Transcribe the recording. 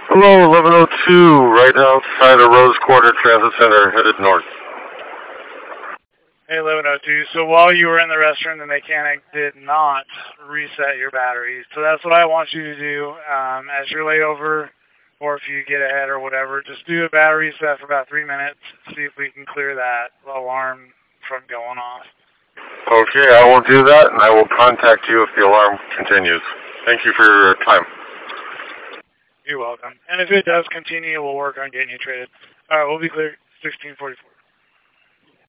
Hello, 1102, right outside of Rose Quarter Transit Center, headed north. Hey, 1102. So while you were in the restroom, the mechanic did not reset your batteries. So that's what I want you to do as your layover, or if you get ahead or whatever. Just do a battery reset for about 3 minutes. See if we can clear that alarm from going off. Okay, I will do that, and I will contact you if the alarm continues. Thank you for your time. You're welcome. And if it does continue, we'll work on getting you traded. All right, we'll be clear. 1644.